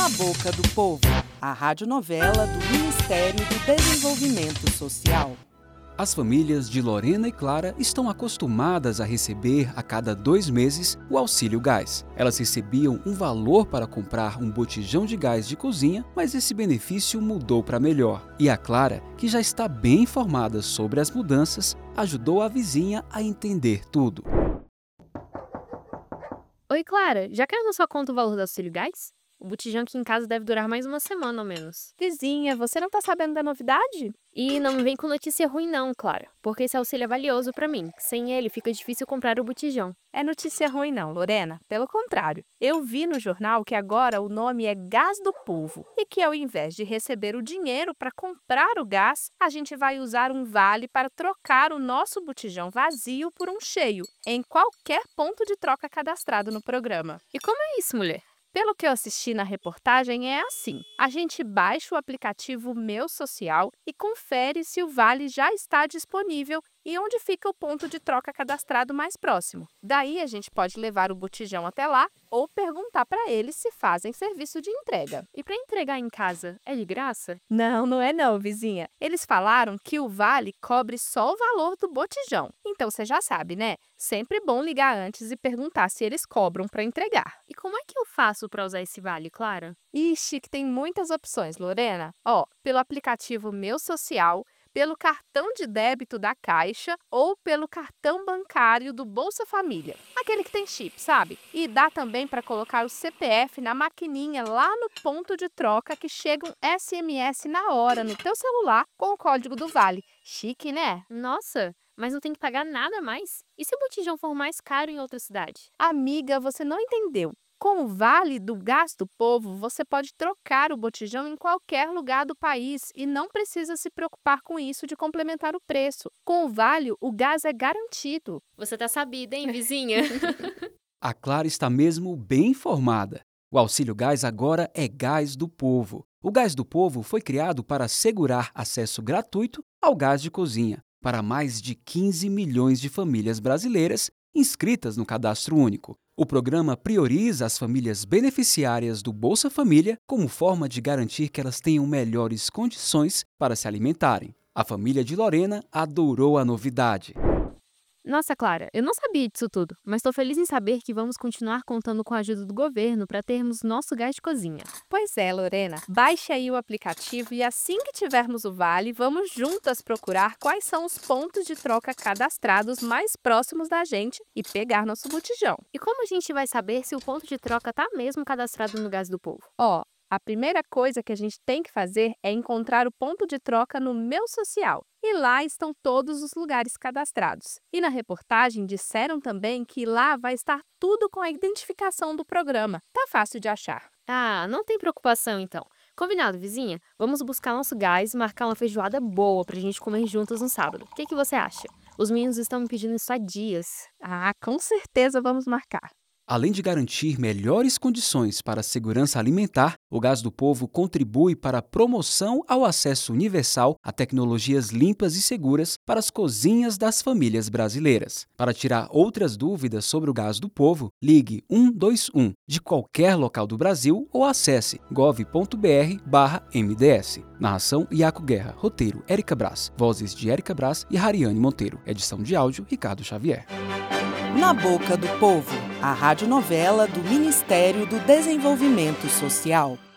Boca do Povo, a radionovela do Ministério do Desenvolvimento Social. As famílias de Lorena e Clara estão acostumadas a receber a cada 2 meses o auxílio gás. Elas recebiam um valor para comprar um botijão de gás de cozinha, mas esse benefício mudou para melhor. E a Clara, que já está bem informada sobre as mudanças, ajudou a vizinha a entender tudo. Oi, Clara, já caiu na sua conta o valor do auxílio gás? O botijão aqui em casa deve durar mais uma semana ou menos. Vizinha, você não tá sabendo da novidade? E não me vem com notícia ruim não, Clara, porque esse auxílio é valioso pra mim. Sem ele fica difícil comprar o botijão. É notícia ruim não, Lorena. Pelo contrário, eu vi no jornal que agora o nome é Gás do Povo e que ao invés de receber o dinheiro para comprar o gás, a gente vai usar um vale para trocar o nosso botijão vazio por um cheio, em qualquer ponto de troca cadastrado no programa. E como é isso, mulher? Pelo que eu assisti na reportagem, é assim. A gente baixa o aplicativo Meu Social e confere se o vale já está disponível e onde fica o ponto de troca cadastrado mais próximo. Daí a gente pode levar o botijão até lá ou perguntar para eles se fazem serviço de entrega. E para entregar em casa, é de graça? Não é não, vizinha. Eles falaram que o vale cobre só o valor do botijão. Então você já sabe, né? Sempre bom ligar antes e perguntar se eles cobram para entregar. E como é que eu faço para usar esse vale, Clara? Ixi, que tem muitas opções, Lorena. Pelo aplicativo Meu Social, pelo cartão de débito da Caixa ou pelo cartão bancário do Bolsa Família, aquele que tem chip, sabe? E dá também para colocar o CPF na maquininha lá no ponto de troca que chega um SMS na hora no teu celular com o código do Vale. Chique, né? Nossa, mas não tem que pagar nada mais? E se o botijão for mais caro em outra cidade? Amiga, você não entendeu. Com o Vale do Gás do Povo, você pode trocar o botijão em qualquer lugar do país e não precisa se preocupar com isso de complementar o preço. Com o Vale, o gás é garantido. Você tá sabida, hein, vizinha? A Clara está mesmo bem informada. O auxílio gás agora é Gás do Povo. O Gás do Povo foi criado para assegurar acesso gratuito ao gás de cozinha para mais de 15 milhões de famílias brasileiras inscritas no Cadastro Único. O programa prioriza as famílias beneficiárias do Bolsa Família como forma de garantir que elas tenham melhores condições para se alimentarem. A família de Lorena adorou a novidade. Nossa, Clara, eu não sabia disso tudo, mas estou feliz em saber que vamos continuar contando com a ajuda do governo para termos nosso gás de cozinha. Pois é, Lorena. Baixe aí o aplicativo e assim que tivermos o Vale, vamos juntas procurar quais são os pontos de troca cadastrados mais próximos da gente e pegar nosso botijão. E como a gente vai saber se o ponto de troca está mesmo cadastrado no Gás do Povo? A primeira coisa que a gente tem que fazer é encontrar o ponto de troca no Meu Social. E lá estão todos os lugares cadastrados. E na reportagem disseram também que lá vai estar tudo com a identificação do programa. Tá fácil de achar. Ah, não tem preocupação então. Combinado, vizinha? Vamos buscar nosso gás e marcar uma feijoada boa pra gente comer juntas no sábado. O que você acha? Os meninos estão me pedindo isso há dias. Ah, com certeza vamos marcar. Além de garantir melhores condições para a segurança alimentar, o Gás do Povo contribui para a promoção ao acesso universal a tecnologias limpas e seguras para as cozinhas das famílias brasileiras. Para tirar outras dúvidas sobre o Gás do Povo, ligue 121 de qualquer local do Brasil ou acesse gov.br/MDS. Narração: Iaco Guerra. Roteiro: Érica Brás. Vozes de Érica Brás e Hariane Monteiro. Edição de áudio: Ricardo Xavier. Na Boca do Povo, a radionovela do Ministério do Desenvolvimento Social.